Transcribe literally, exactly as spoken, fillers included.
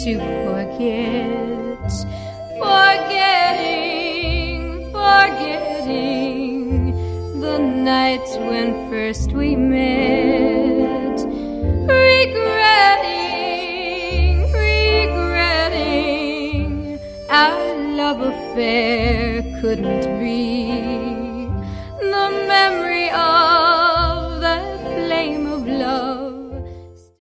to forget, forgetting, forgetting the night when first we met, regretting, regretting our love affair couldn't be